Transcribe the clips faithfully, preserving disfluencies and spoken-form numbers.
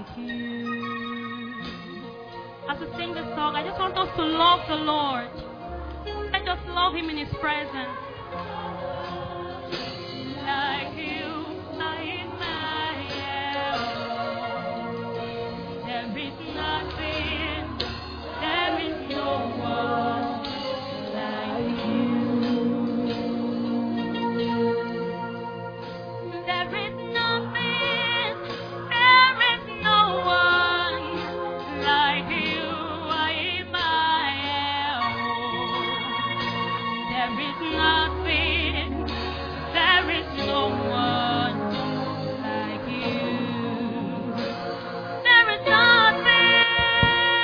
like you. As we sing this song, I just want us to love the Lord. Let us love Him in His presence. Like you, I am. There is nothing, there is no one like you. There is nothing, there is no one like you. I am. There is nothing, there is no one like you. There is nothing,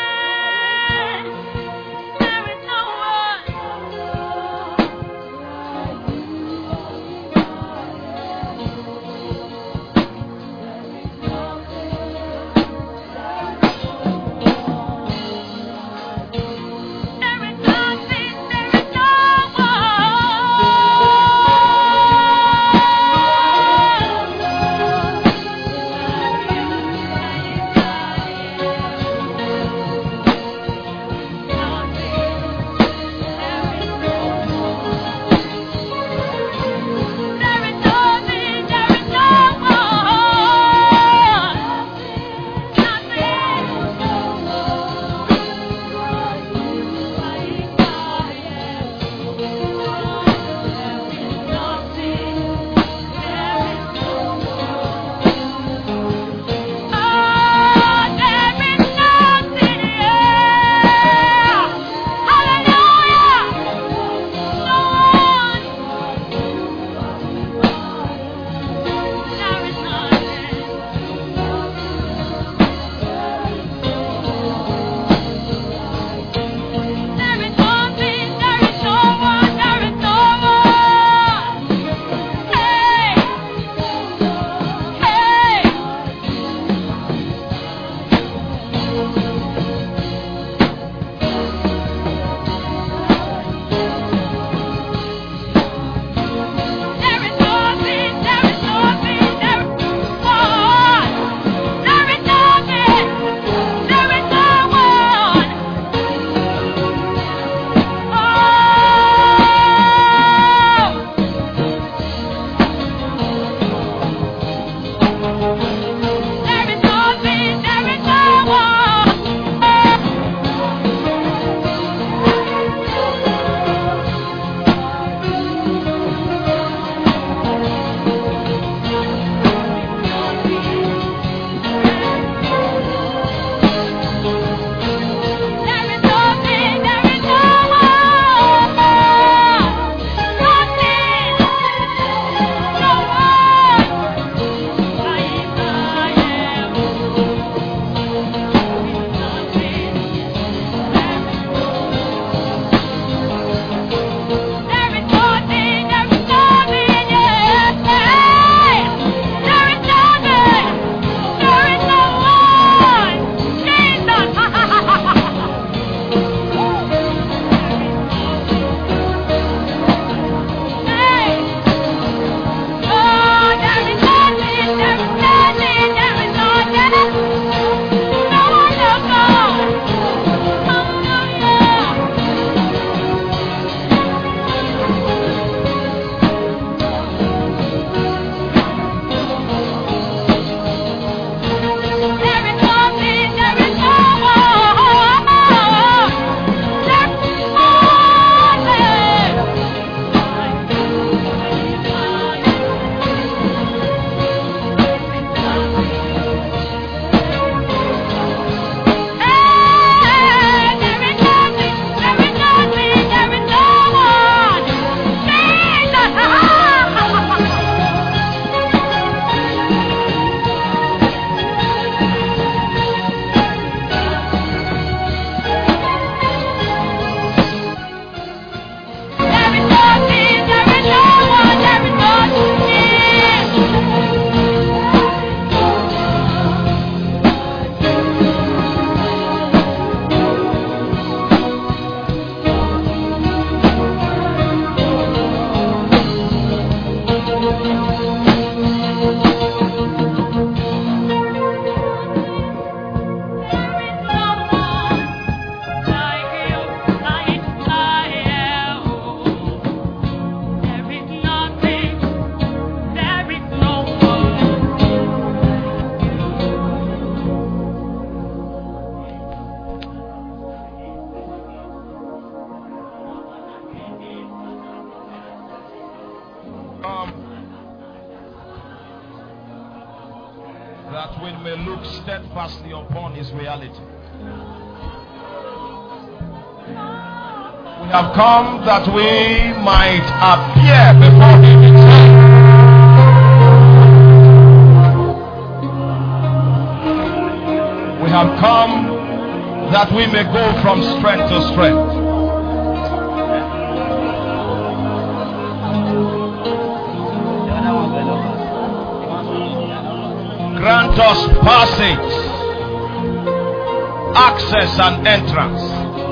look steadfastly upon his reality. We have come that we might appear before him in strength. We have come that we may go from strength to strength. Grant us passage, access and entrance.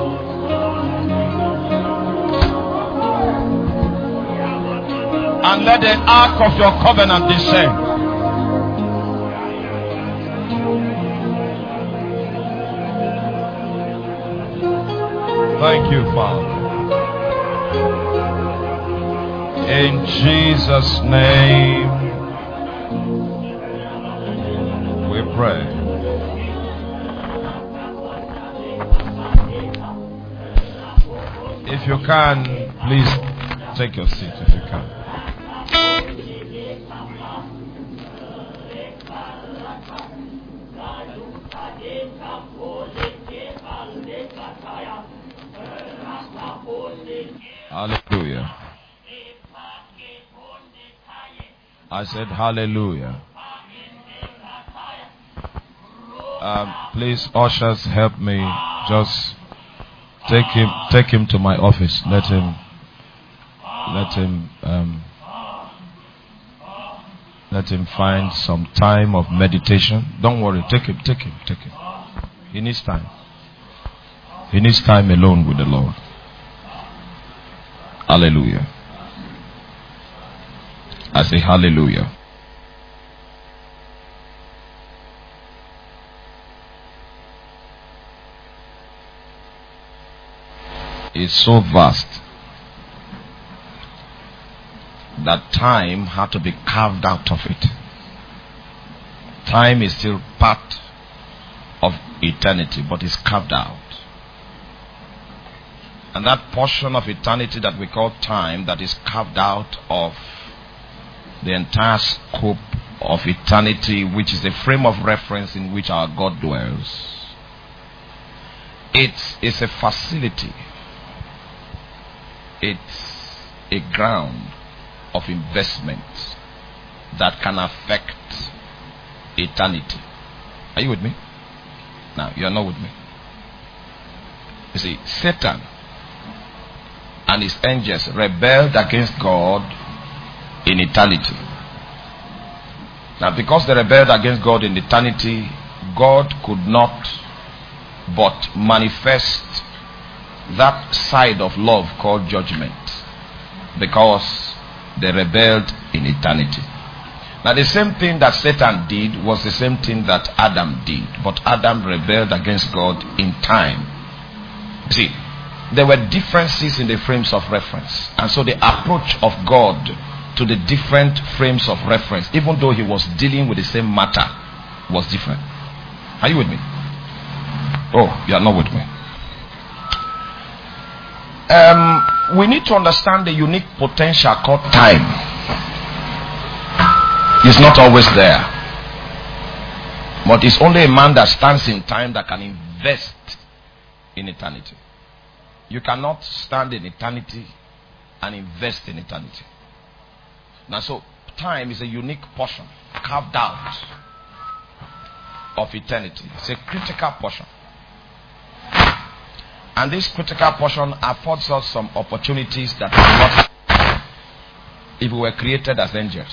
And let the ark of your covenant descend. Thank you, Father. In Jesus' name we pray. If you can, please take your seat if you can. Hallelujah. I said hallelujah. Um, please, ushers, help me. Just take him, take him to my office. Let him, let him, um, let him find some time of meditation. Don't worry. Take him, take him, take him. He needs time. He needs time alone with the Lord. Hallelujah. I say hallelujah. It's so vast that time had to be carved out of it. Time is still part of eternity, but it's carved out. And that portion of eternity that we call time, that is carved out of the entire scope of eternity, which is the frame of reference in which our God dwells. It's, it's a facility. It's a ground of investment that can affect eternity. Are you with me? Now, you are not with me. You see, Satan and his angels rebelled against God in eternity. Now, because they rebelled against God in eternity, God could not but manifest that side of love called judgment, because they rebelled in eternity. Now, the same thing that Satan did was the same thing that Adam did, but Adam rebelled against God in time. See, there were differences in the frames of reference, and so the approach of God to the different frames of reference, even though he was dealing with the same matter, was different. Are you with me? Oh, you are not with me. Um, we need to understand the unique potential called time. It's not always there, but it's only a man that stands in time that can invest in eternity. You cannot stand in eternity and invest in eternity. Now, so time is a unique portion carved out of eternity. It's a critical portion. And this critical portion affords us some opportunities that we not if we were created as angels.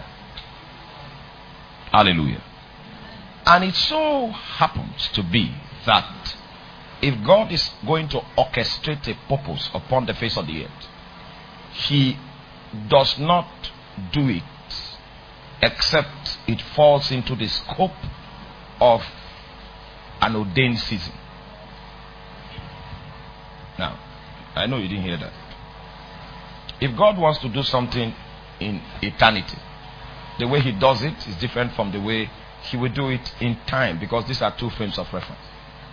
Hallelujah. And it so happens to be that if God is going to orchestrate a purpose upon the face of the earth, he does not do it except it falls into the scope of an ordained season. Now, I know you didn't hear that. If God wants to do something in eternity, the way he does it is different from the way he will do it in time, because these are two frames of reference.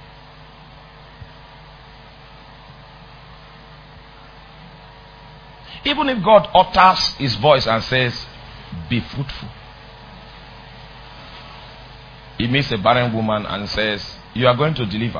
Even if God utters his voice and says, "Be fruitful," he meets a barren woman and says, you are going to deliver.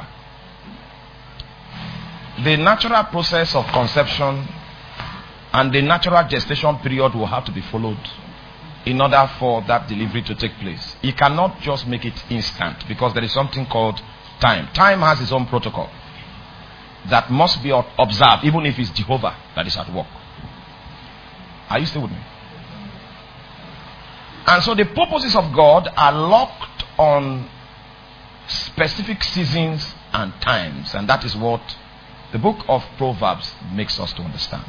The natural process of conception and the natural gestation period will have to be followed in order for that delivery to take place. He cannot just make it instant because there is something called time. Time has its own protocol that must be observed, even if it's Jehovah that is at work. Are you still with me? And so the purposes of God are locked on specific seasons and times, and that is what the book of Proverbs makes us to understand.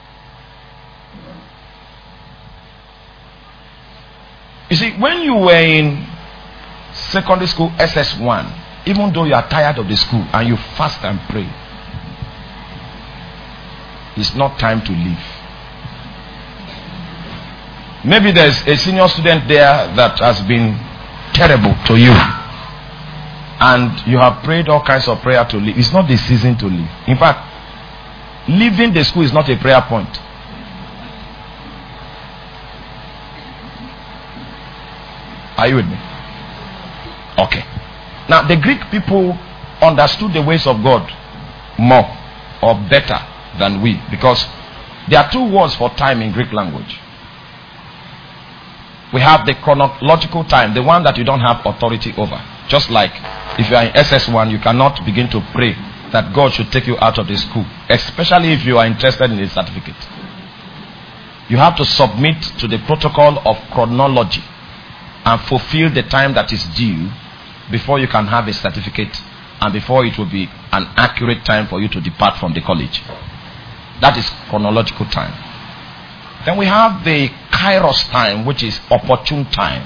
You see, when you were in secondary school S S one, even though you are tired of the school and you fast and pray, it's not time to leave. Maybe there's a senior student there that has been terrible to you, and you have prayed all kinds of prayer to leave. It's not the season to leave. In fact, leaving the school is not a prayer point. Are you with me? Okay. Now, the Greek people understood the ways of God more or better than we, because there are two words for time in Greek language. We have the chronological time, the one that you don't have authority over. Just like if you are in S S one, you cannot begin to pray that God should take you out of the school, especially if you are interested in a certificate. You have to submit to the protocol of chronology and fulfill the time that is due before you can have a certificate and before it will be an accurate time for you to depart from the college. That is chronological time. Then we have the kairos time, which is opportune time.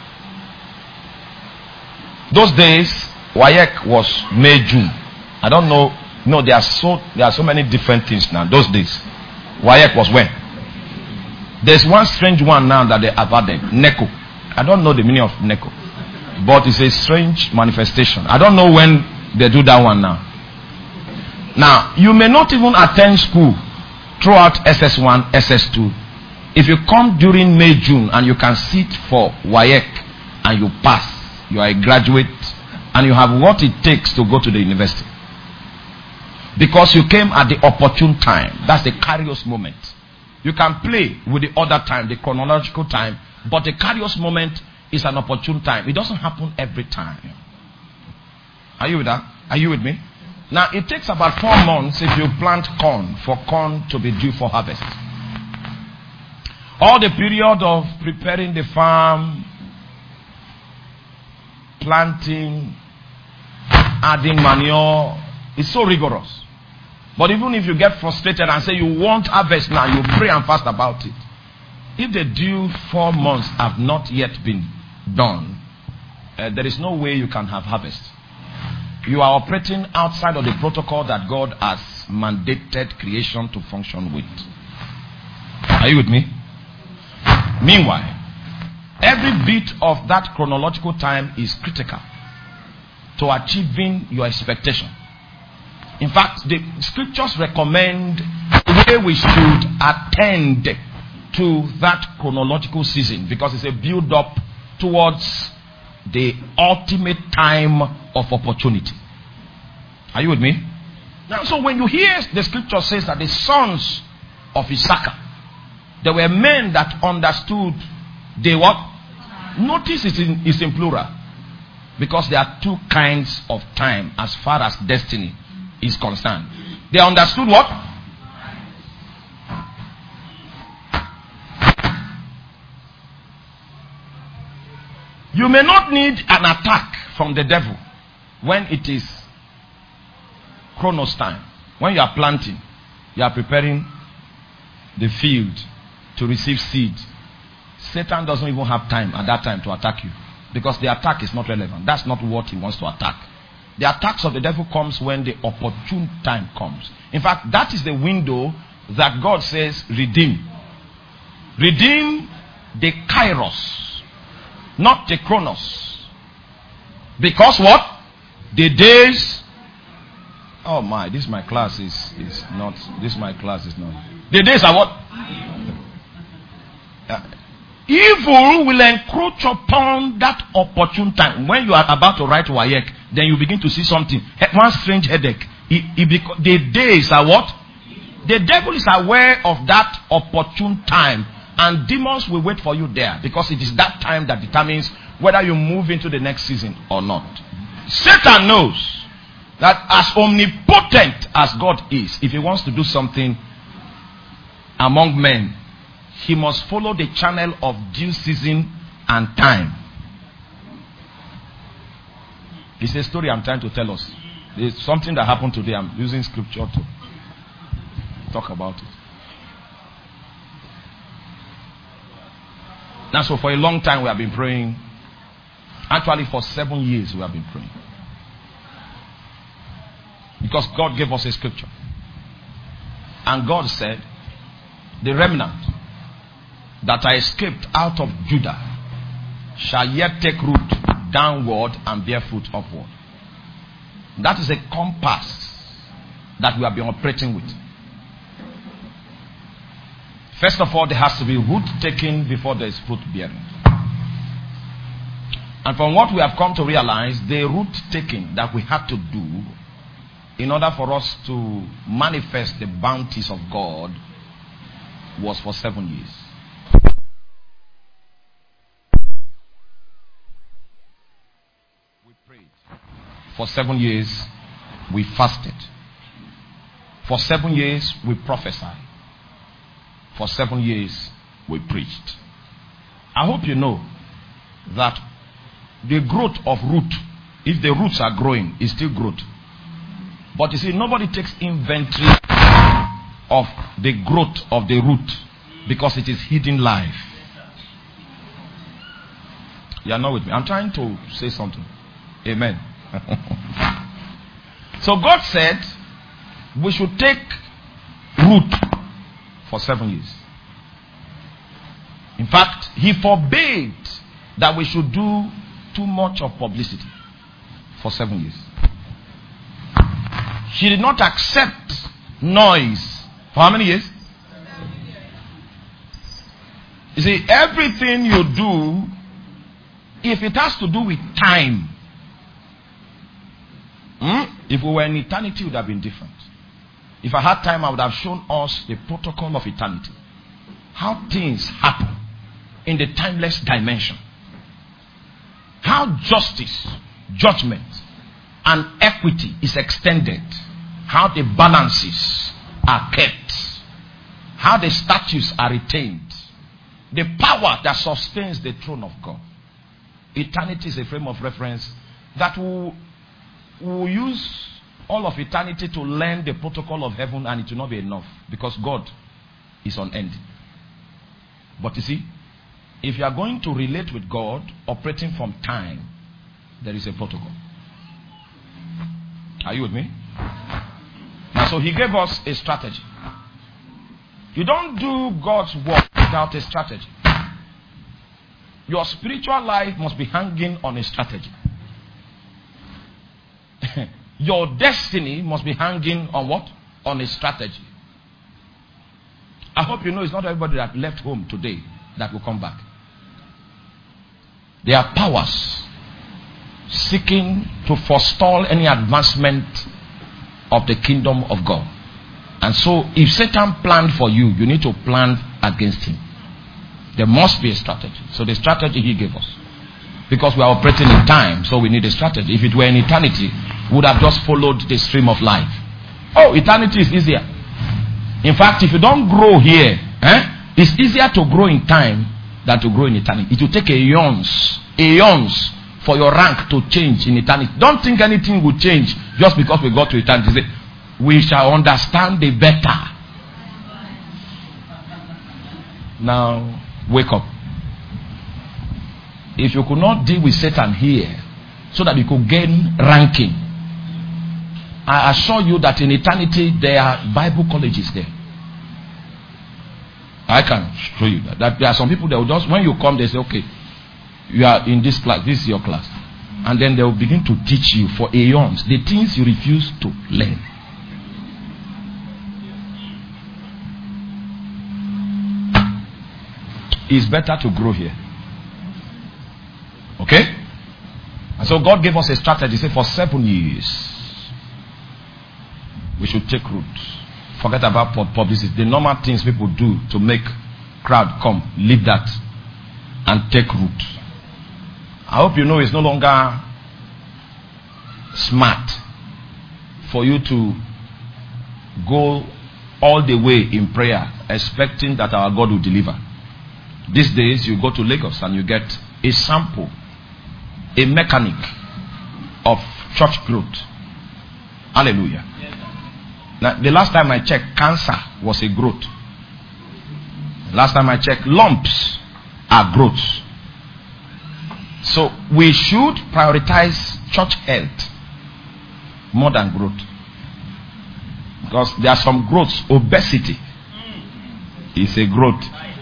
Those days, WAEC was May, June. I don't know. No, there are so there are so many different things now. Those days, WAEC was when? There's one strange one now that they have added, NECO. I don't know the meaning of NECO, but it's a strange manifestation. I don't know when they do that one now. Now, you may not even attend school throughout S S one, S S two. If you come during May, June, and you can sit for WAEC and you pass, you are a graduate and you have what it takes to go to the university. Because you came at the opportune time. That's the kairos moment. You can play with the other time, the chronological time, but the kairos moment is an opportune time. It doesn't happen every time. Are you with that? Are you with me? Now, it takes about four months if you plant corn for corn to be due for harvest. All the period of preparing the farm, planting, adding manure is so rigorous. But even if you get frustrated and say you want harvest now, you pray and fast about it. If the due four months have not yet been done, uh, there is no way you can have harvest. You are operating outside of the protocol that God has mandated creation to function with. Are you with me? Meanwhile, every bit of that chronological time is critical to achieving your expectation. In fact, the scriptures recommend the way we should attend to that chronological season, because it's a build-up towards the ultimate time of opportunity. Are you with me? Now, so when you hear the scripture says that the sons of Issachar, there were men that understood they what? Notice it's in, it's in plural. Because there are two kinds of time as far as destiny is concerned. They understood what? You may not need an attack from the devil when it is Chronos time. When you are planting, you are preparing the field to receive seed. Satan doesn't even have time at that time to attack you, because the attack is not relevant. That's not what he wants to attack. The attacks of the devil comes when the opportune time comes. In fact, that is the window that God says redeem. Redeem the kairos, not the chronos. Because what? The days. Oh my, this my class is, is not, this my class is not. The days are what? Uh, Evil will encroach upon that opportune time. When you are about to write W A E C, then you begin to see something. One strange headache. It, it beca- the days are what? The devil is aware of that opportune time. And demons will wait for you there. Because it is that time that determines whether you move into the next season or not. Satan knows that as omnipotent as God is, if he wants to do something among men, he must follow the channel of due season and time. It's a story I'm trying to tell us. It's something that happened today. I'm using scripture to talk about it. Now, so for a long time we have been praying. Actually, for seven years we have been praying. Because God gave us a scripture. And God said, the remnant that I escaped out of Judah shall yet take root downward and bear fruit upward. That is a compass that we have been operating with. First of all, there has to be root taken before there is fruit bearing. And from what we have come to realize, the root taking that we had to do in order for us to manifest the bounties of God was for seven years. We prayed. For seven years, we fasted. For seven years, we prophesied. For seven years, we preached. I hope you know that the growth of root, if the roots are growing, is still growth. But you see, nobody takes inventory of the growth of the root because it is hidden life. You are not with me. I'm trying to say something. Amen. So God said we should take root for seven years. In fact, he forbade that we should do too much of publicity for seven years. He did not accept noise for how many years? You see, everything you do, if it has to do with time, hmm? If we were in eternity, it would have been different. If I had time, I would have shown us the protocol of eternity. How things happen in the timeless dimension. How justice, judgment, and equity is extended. How the balances are kept. How the statutes are retained. The power that sustains the throne of God. Eternity is a frame of reference that will, will use all of eternity to learn the protocol of heaven, and it will not be enough because God is unending. But you see, if you are going to relate with God operating from time, there is a protocol. Are you with me? Now, so he gave us a strategy. You don't do God's work without a strategy. Your spiritual life must be hanging on a strategy. Your destiny must be hanging on what? On a strategy. I hope you know it's not everybody that left home today that will come back. There are powers seeking to forestall any advancement of the kingdom of God. And so if Satan planned for you, you need to plan against him. There must be a strategy. So the strategy he gave us. Because we are operating in time, so we need a strategy. If it were in eternity, we would have just followed the stream of life. Oh, eternity is easier. In fact, if you don't grow here, eh, it's easier to grow in time than to grow in eternity. It will take aeons, aeons for your rank to change in eternity. Don't think anything will change just because we got to eternity. We shall understand the better. Now, wake up. If you could not deal with Satan here so that you could gain ranking, I assure you that in eternity there are Bible colleges there. I can show you that. that there are some people that will just, when you come, they say, okay, you are in this class, this is your class. And then they will begin to teach you for aeons the things you refuse to learn. it's better to grow here. Okay? And so God gave us a strategy. Say for seven years we should take root. Forget about publicity. The normal things people do to make crowd come, leave that and take root. I hope you know it's no longer smart for you to go all the way in prayer expecting that our God will deliver. These days you go to Lagos and you get a sample, a mechanic of church growth. Hallelujah. Now, the last time I checked, cancer was a growth. Last time I checked, lumps are growths. So we should prioritize church health more than growth. Because there are some growths. Obesity is a growth.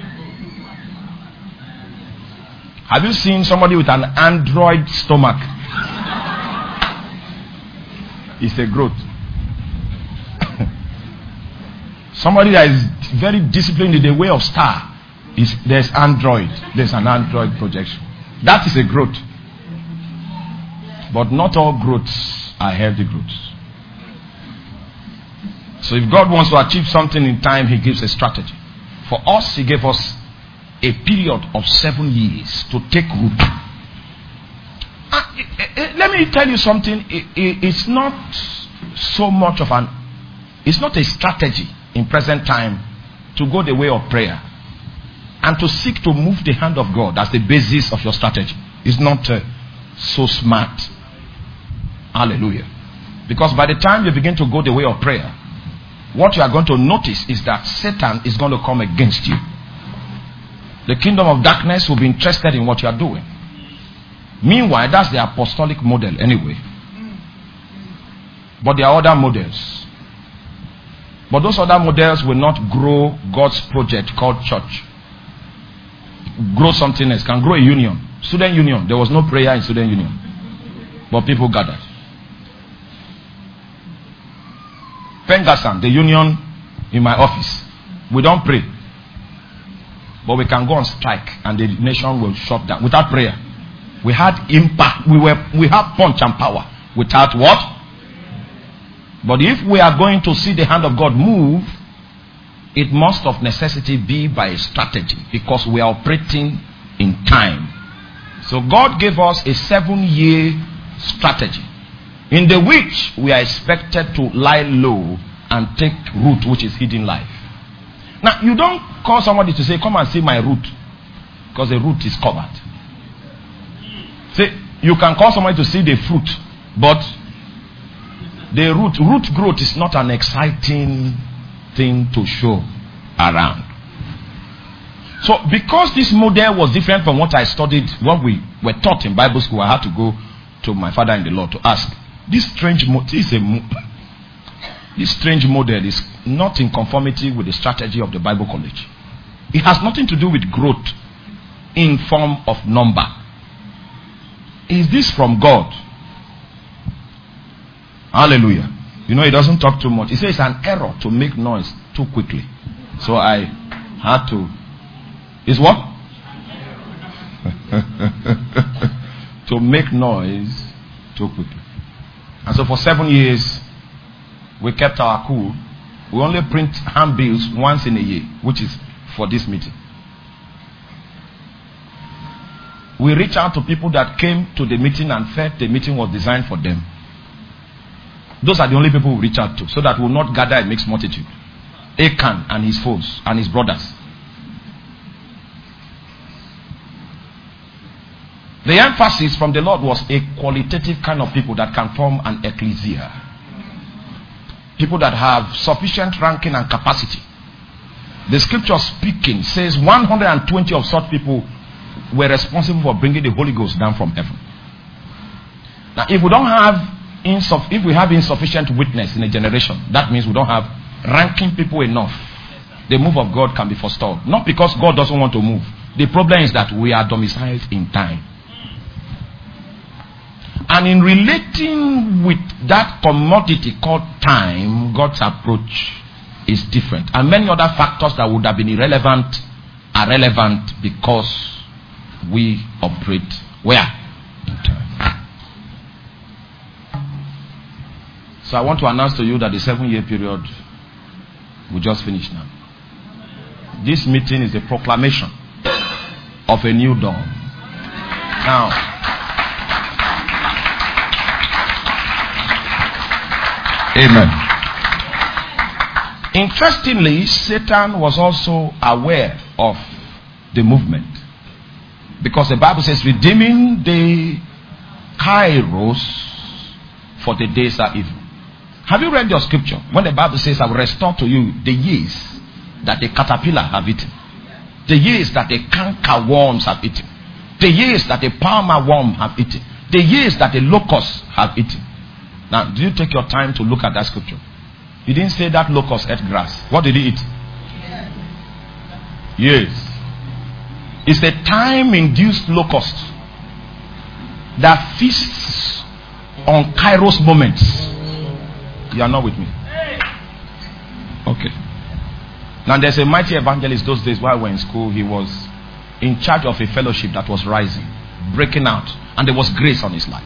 Have you seen somebody with an android stomach? It's a growth. Somebody that is very disciplined in the way of star, is there's android. There's an android projection. That is a growth. But not all growths are healthy growths. So if God wants to achieve something in time, He gives a strategy. For us, He gave us a period of seven years to take root. Uh, let me tell you something. It, it, it's not so much of an, it's not a strategy in present time to go the way of prayer and to seek to move the hand of God as the basis of your strategy. It's not uh, so smart. Hallelujah. Because by the time you begin to go the way of prayer, what you are going to notice is that Satan is going to come against you. The kingdom of darkness will be interested in what you are doing. Meanwhile, that's the apostolic model anyway. But there are other models. But those other models will not grow God's project called church. Grow something else. Can grow a union. Student union. There was no prayer in student union. But people gathered. Pengasan, the union in my office. We don't pray. But we can go on strike and the nation will shut down. Without prayer. We had impact. We were we have punch and power. Without what? But if we are going to see the hand of God move, it must of necessity be by a strategy. Because we are operating in time. So God gave us a seven year strategy. In the which we are expected to lie low and take root, which is hidden life. Now, you don't call somebody to say, come and see my root. Because the root is covered. See, you can call somebody to see the fruit. But the root, root growth is not an exciting thing to show around. So, because this model was different from what I studied, what we were taught in Bible school, I had to go to my father in the Lord to ask. This strange, this, is a, this strange model is not in conformity with the strategy of the Bible college. It has nothing to do with growth in form of number. Is this from God? Hallelujah. You know, he doesn't talk too much. He says it's an error to make noise too quickly. So I had to. Is what? To make noise too quickly. And so for seven years, we kept our cool. We only print handbills once in a year, which is for this meeting. We reach out to people that came to the meeting and felt the meeting was designed for them. Those are the only people we reach out to, so that we will not gather a mixed multitude. Achan and his foes and his brothers. The emphasis from the Lord was a qualitative kind of people that can form an ecclesia. People that have sufficient ranking and capacity. The scripture speaking says one hundred twenty of such people were responsible for bringing the Holy Ghost down from heaven. Now, if we don't have insuff- if we have insufficient witness in a generation, that means we don't have ranking people enough. The move of God can be forestalled. Not because God doesn't want to move. The problem is that we are domiciled in time. And in relating with that commodity called time, God's approach is different. And many other factors that would have been irrelevant are relevant because we operate where? In time. So I want to announce to you that the seven-year period will just finish now. This meeting is a proclamation of a new dawn. Now, amen. Interestingly, Satan was also aware of the movement, because the Bible says, redeeming the kairos, for the days are evil. Have you read your scripture? When the Bible says, I will restore to you the years that the caterpillar have eaten, the years that the canker worms have eaten, the years that the palmer worm have eaten, the years that the locusts have eaten. Now, do you take your time to look at that scripture? He didn't say that locust ate grass. What did he eat? Yes. It's a time-induced locust that feasts on kairos moments. You are not with me? Okay. Now there's a mighty evangelist those days while we were in school. He was in charge of a fellowship that was rising, breaking out, and there was grace on his life.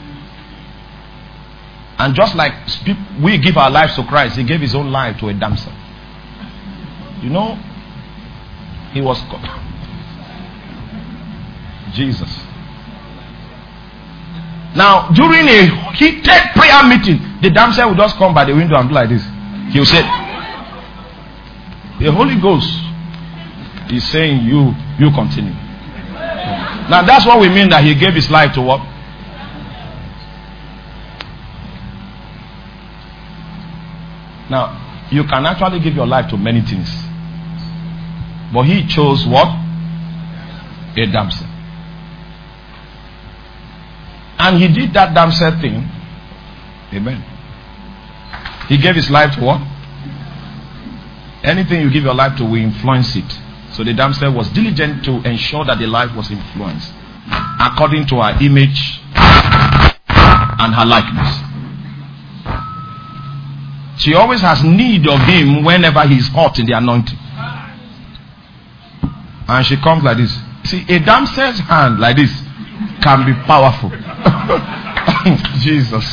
And just like we give our lives to Christ, he gave his own life to a damsel. You know, he was Jesus. Now, during a heated prayer meeting, the damsel will just come by the window and do like this. He will say, the Holy Ghost is saying, you, you continue. Now, that's what we mean that he gave his life to what? Now, you can actually give your life to many things. But he chose what? A damsel. And he did that damsel thing. Amen. He gave his life to what? Anything you give your life to will influence it. So the damsel was diligent to ensure that the life was influenced according to her image and her likeness. She always has need of him whenever he's hot in the anointing. And she comes like this. See, a damsel's hand like this can be powerful. Jesus.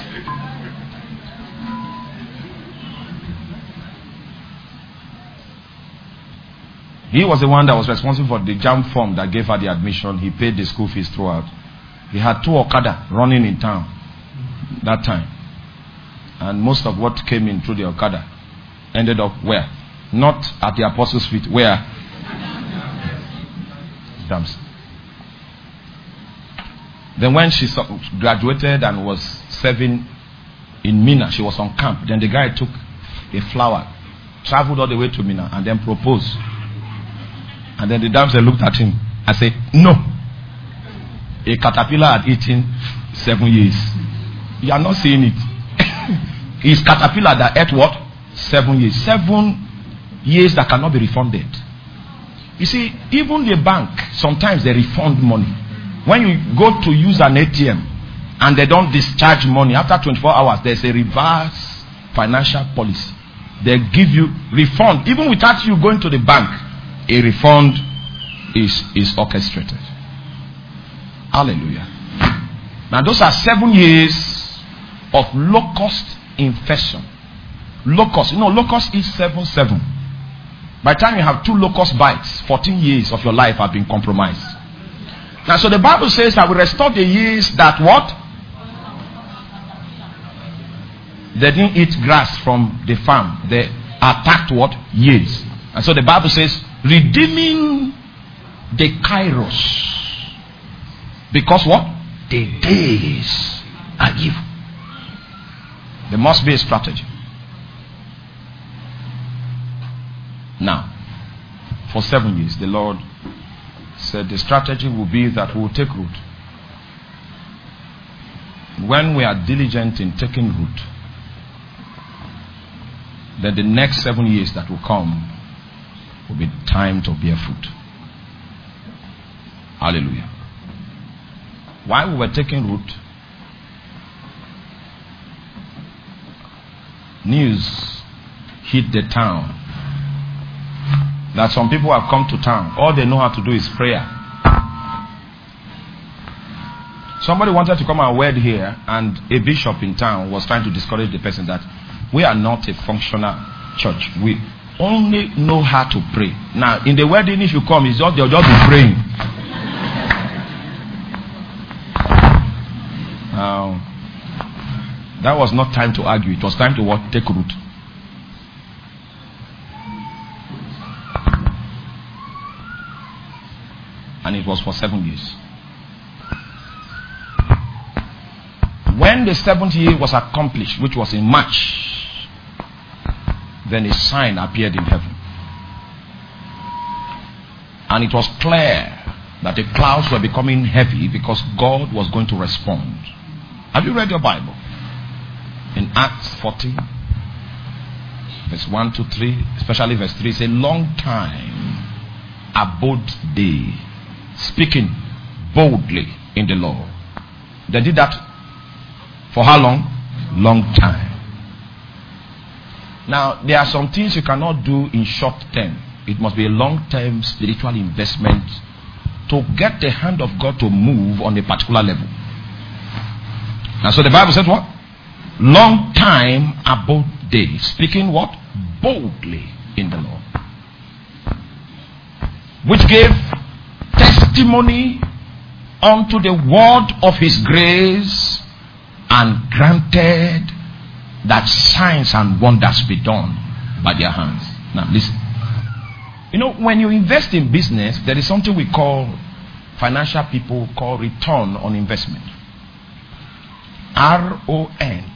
He was the one that was responsible for the jam form that gave her the admission. He paid the school fees throughout. He had two Okada running in town that time. And most of what came in through the Okada ended up where? Not at the apostles' feet. Where? Damsel. Then when she graduated and was serving in Mina, she was on camp. Then the guy took a flower, traveled all the way to Mina, and then proposed. And then the damsel looked at him and said, no. A caterpillar had eaten seven years. You are not seeing it. It's caterpillar that ate what? Seven years. Seven years that cannot be refunded. You see, even the bank, sometimes they refund money. When you go to use an A T M and they don't discharge money, after twenty-four hours, there's a reverse financial policy. They give you refund. Even without you going to the bank, a refund is, is orchestrated. Hallelujah. Now those are seven years of locust infection. Locust, you know, locust is seven, seven. By the time you have two locust bites, fourteen years of your life have been compromised. Now, so the Bible says I will restore the years that what? They didn't eat grass from the farm. They attacked what? Years. And so the Bible says, redeeming the kairos. Because what? The days are evil. There must be a strategy. Now, for seven years, the Lord said the strategy will be that we will take root. When we are diligent in taking root, then the next seven years that will come will be time to bear fruit. Hallelujah. While we were taking root, news hit the town that some people have come to town. All they know how to do is prayer. Somebody wanted to come and wed here, and a bishop in town was trying to discourage the person that we are not a functional church. We only know how to pray. Now, in the wedding, if you come, it's just they'll just be praying. Um, that was not time to argue. It was time to what? Take root. And it was for seven years. When the seventh year was accomplished, which was in March, then a sign appeared in heaven. And it was clear that the clouds were becoming heavy because God was going to respond. Have you read your Bible? In Acts fourteen, verse one to three, especially verse three, it's a long time abode they, speaking boldly in the Lord. They did that for how long? Long time. Now, there are some things you cannot do in short term. It must be a long-term spiritual investment to get the hand of God to move on a particular level. And so the Bible says what? Long time abode they, speaking what? Boldly in the Lord. Which gave testimony unto the word of his grace, and granted that signs and wonders be done by their hands. Now listen. You know, when you invest in business, there is something we call, financial people call return on investment. R O N.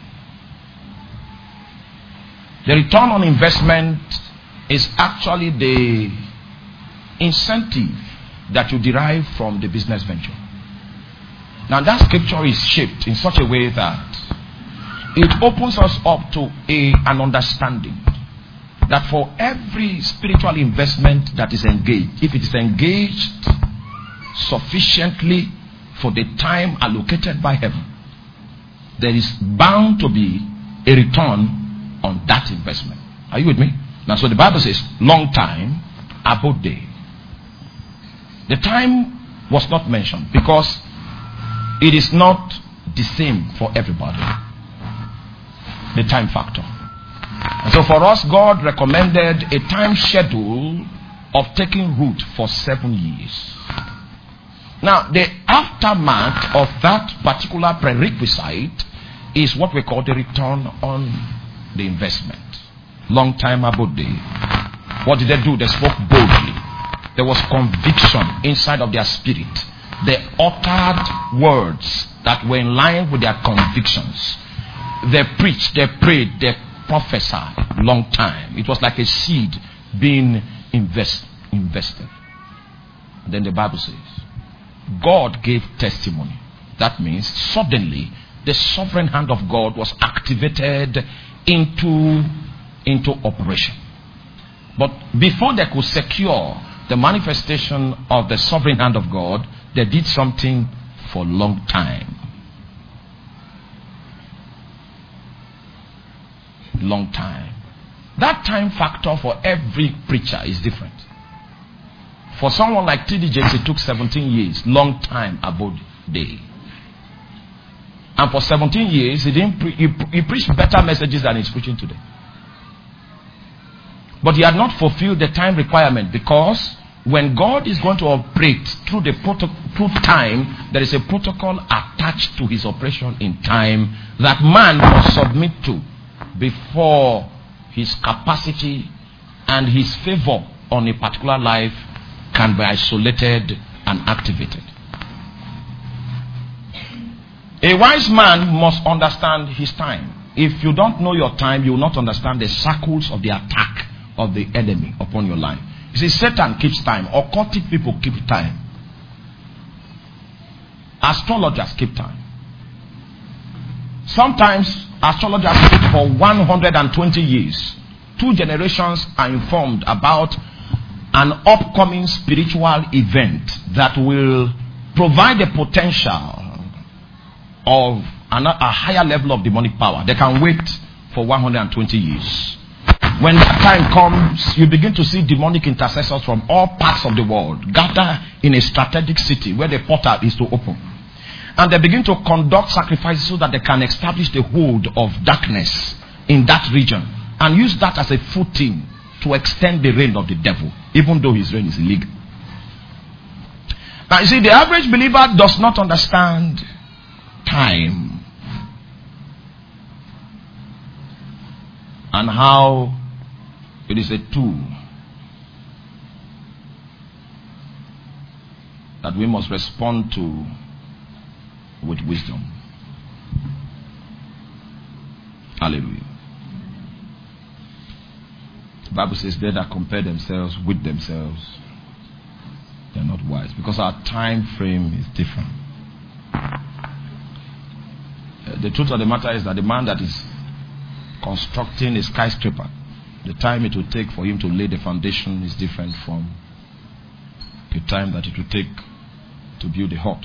The return on investment is actually the incentive that you derive from the business venture. Now that scripture is shaped in such a way that it opens us up to a, an understanding that for every spiritual investment that is engaged, if it is engaged sufficiently for the time allocated by heaven, there is bound to be a return on that investment. Are you with me? Now, so the Bible says, long time abode they. The time was not mentioned because it is not the same for everybody. The time factor. And so for us, God recommended a time schedule of taking root for seven years. Now, the aftermath of that particular prerequisite is what we call the return on the investment. Long time abode they. What did they do? They spoke boldly. There was conviction inside of their spirit. They uttered words that were in line with their convictions. They preached, they prayed, they prophesied. Long time. It was like a seed being invest, invested. And then the Bible says, God gave testimony. That means suddenly the sovereign hand of God was activated into, into operation. But before they could secure the manifestation of the sovereign hand of God, they did something for a long time. Long time. That time factor for every preacher is different. For someone like T D Jakes, it took seventeen years. Long time abode they. And for seventeen years, he didn't pre- he, he preached better messages than he's preaching today. But he had not fulfilled the time requirement, because when God is going to operate through the proto- through time, there is a protocol attached to his operation in time that man must submit to before his capacity and his favor on a particular life can be isolated and activated. A wise man must understand his time. If you don't know your time, you will not understand the circles of the attack of the enemy upon your life. You see, Satan keeps time. Occultic people keep time. Astrologers keep time. Sometimes astrologers keep for one hundred twenty years. Two generations are informed about an upcoming spiritual event that will provide the potential of an, a higher level of demonic power. They can wait for one hundred twenty years. When that time comes, you begin to see demonic intercessors from all parts of the world gather in a strategic city where the portal is to open. And they begin to conduct sacrifices so that they can establish the hold of darkness in that region. And use that as a footing to extend the reign of the devil, even though his reign is illegal. Now you see, the average believer does not understand time and how it is a tool that we must respond to with wisdom. Hallelujah. The Bible says they that compare themselves with themselves, they are not wise, because our time frame is different. Uh, the truth of the matter is that the man that is constructing a skyscraper, the time it will take for him to lay the foundation is different from the time that it will take to build a hut.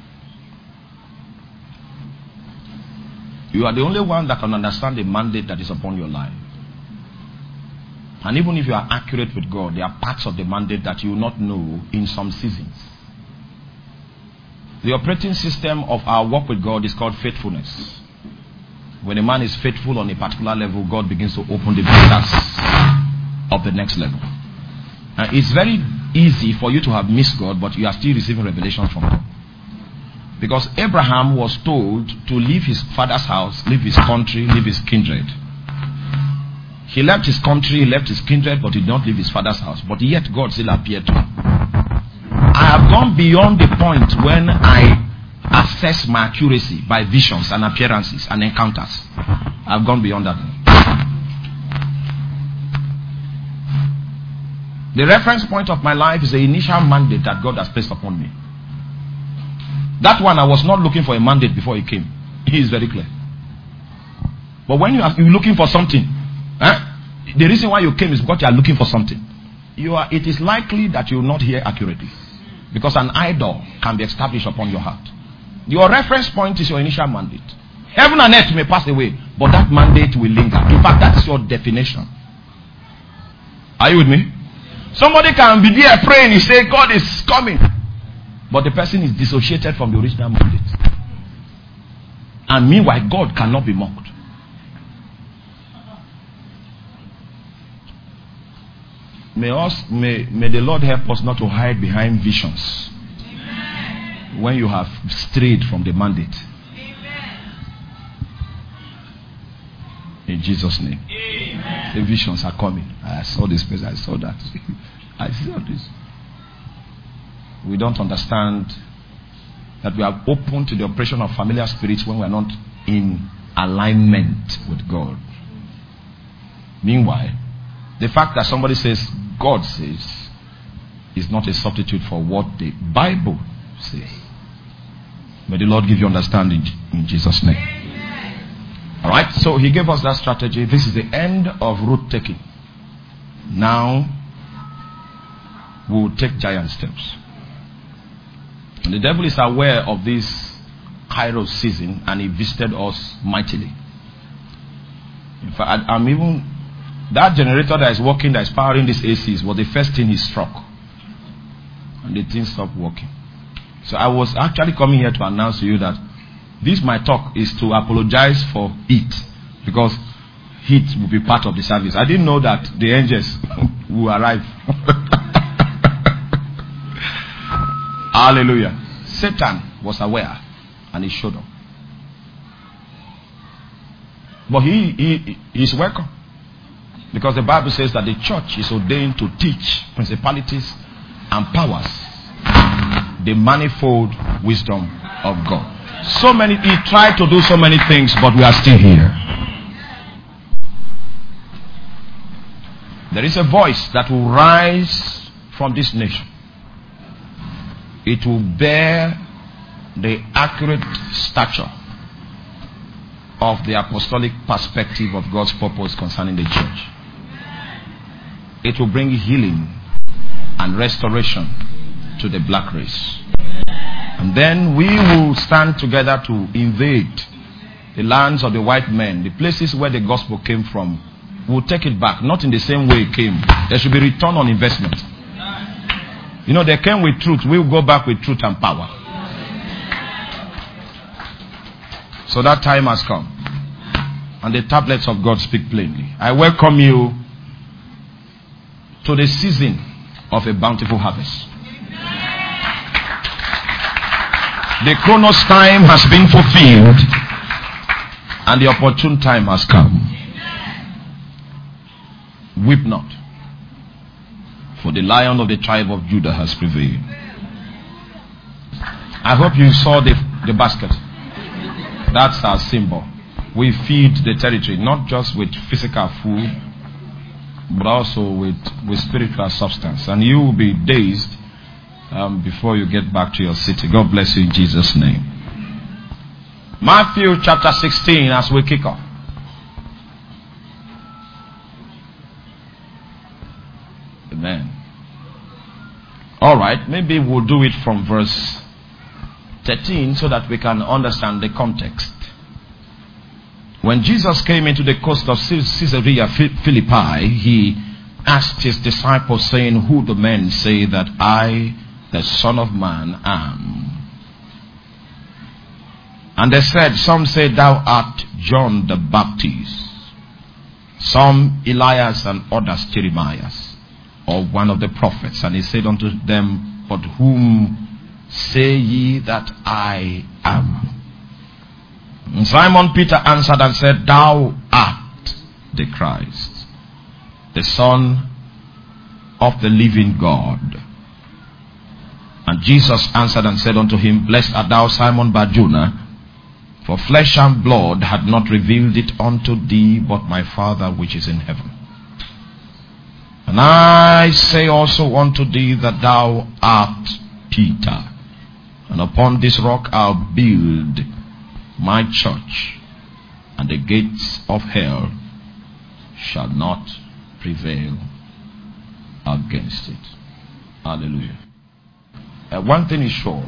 You are the only one that can understand the mandate that is upon your life. And even if you are accurate with God, there are parts of the mandate that you will not know in some seasons. The operating system of our work with God is called faithfulness. When a man is faithful on a particular level, God begins to open the vistas of the next level. And it's very easy for you to have missed God, but you are still receiving revelation from God. Because Abraham was told to leave his father's house, leave his country, leave his kindred. He left his country, he left his kindred, but he did not leave his father's house. But yet God still appeared to him. I have gone beyond the point when I assess my accuracy by visions and appearances and encounters. I have gone beyond that. The reference point of my life is the initial mandate that God has placed upon me. That one, I was not looking for a mandate before he came. He is very clear. But when you are you're looking for something, eh, the reason why you came is because you are looking for something. You are. It is likely that you will not hear accurately, because an idol can be established upon your heart. Your reference point is your initial mandate. Heaven and earth may pass away, but that mandate will linger. In fact, that is your definition. Are you with me? Somebody can be there praying, he say God is coming, but the person is dissociated from the original mandate. And meanwhile, God cannot be mocked. May us, may, may the Lord help us not to hide behind visions. Amen. When you have strayed from the mandate. Amen. In Jesus' name. Amen. The visions are coming. I saw this place, I saw that. I saw this. We don't understand that we are open to the operation of familiar spirits when we are not in alignment with God. Meanwhile, the fact that somebody says God says is not a substitute for what the Bible says. May the Lord give you understanding in Jesus' name. Alright, so he gave us that strategy. This is the end of root taking. Now we will take giant steps. And the devil is aware of this Kairos season, and he visited us mightily. In fact, I'm even that generator that is working, that is powering these A Cs, was the first thing he struck, and the thing stopped working. So I was actually coming here to announce to you that this my talk is to apologize for heat, because heat will be part of the service. I didn't know that the angels will arrive. Hallelujah. Satan was aware, and he showed up. But he, he, he is welcome. Because the Bible says that the church is ordained to teach principalities and powers the manifold wisdom of God. So many, he tried to do so many things, but we are still here. There is a voice that will rise from this nation. It will bear the accurate stature of the apostolic perspective of God's purpose concerning the church. It will bring healing and restoration to the black race. And then we will stand together to invade the lands of the white men, the places where the gospel came from we'll take it back. Not in the same way it came. There should be return on investment. You know, they came with truth. We'll go back with truth and power. So that time has come. And the tablets of God speak plainly. I welcome you to the season of a bountiful harvest. The Chronos time has been fulfilled and the opportune time has come. Weep not, for the Lion of the tribe of Judah has prevailed. I hope you saw the, the basket. That's our symbol. We feed the territory not just with physical food, but also with, with spiritual substance. And you will be dazed um, before you get back to your city. God bless you in Jesus' name. Matthew chapter sixteen as we kick off. Amen. All right, maybe we'll do it from verse thirteen so that we can understand the context. When Jesus came into the coast of Caesarea Philippi, he asked his disciples, saying, "Who do men say that I, the Son of Man, am?" And they said, "Some say thou art John the Baptist, some Elias, and others Jeremiah, or one of the prophets." And he said unto them, "But whom say ye that I am?" And Simon Peter answered and said, "Thou art the Christ, the Son of the living God." And Jesus answered and said unto him, "Blessed art thou, Simon Bar-Jonah, for flesh and blood had not revealed it unto thee, but my Father which is in heaven. And I say also unto thee that thou art Peter, and upon this rock I'll build my church, and the gates of hell shall not prevail against it." Hallelujah. Uh, one thing is sure.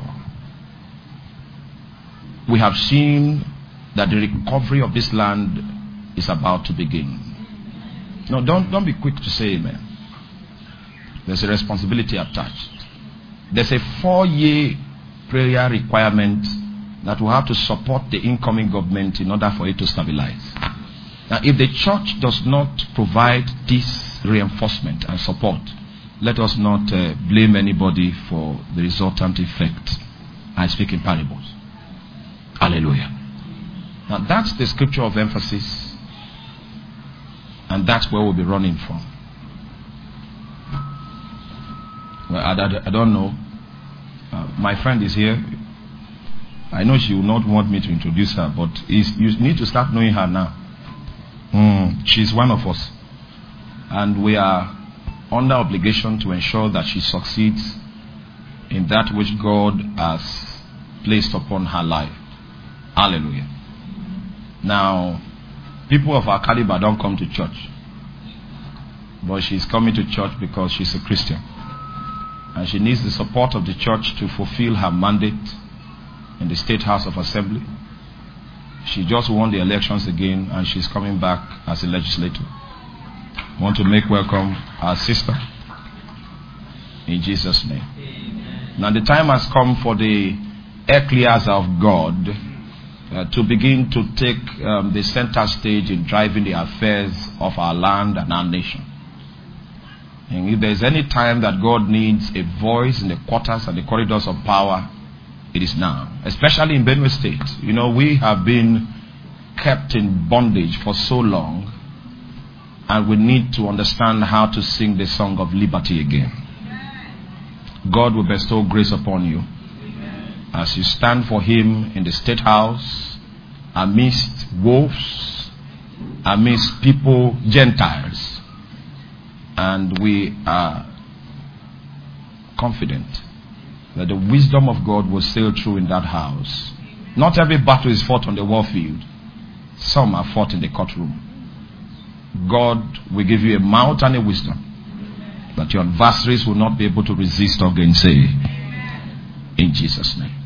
We have seen that the recovery of this land is about to begin. No, don't, don't be quick to say amen. There's a responsibility attached. There's a four-year prayer requirement that will have to support the incoming government in order for it to stabilize. Now, if the church does not provide this reinforcement and support, let us not uh, blame anybody for the resultant effect. I speak in parables. Hallelujah. Now, that's the scripture of emphasis, and that's where we'll be running from. Well, I, I, I don't know. Uh, my friend is here. I know she will not want me to introduce her, but is, you need to start knowing her now. Mm, she's one of us. And we are under obligation to ensure that she succeeds in that which God has placed upon her life. Hallelujah. Now, people of our caliber don't come to church. But she's coming to church because she's a Christian. And she needs the support of the church to fulfill her mandate in the State House of Assembly. She just won the elections again, and she's coming back as a legislator. I want to make welcome our sister in Jesus' name. Amen. Now the time has come for the ecclesia of God uh, to begin to take um, the center stage in driving the affairs of our land and our nation. And if there's any time that God needs a voice in the quarters and the corridors of power, it is now. Especially in Benue State. You know, we have been kept in bondage for so long, and we need to understand how to sing the song of liberty again. God will bestow grace upon you as you stand for Him in the State House, amidst wolves, amidst people, Gentiles. And we are confident that the wisdom of God will sail through in that house. Not every battle is fought on the war field. Some are fought in the courtroom. God will give you a mouth and a wisdom that your adversaries will not be able to resist or gainsay. In Jesus' name.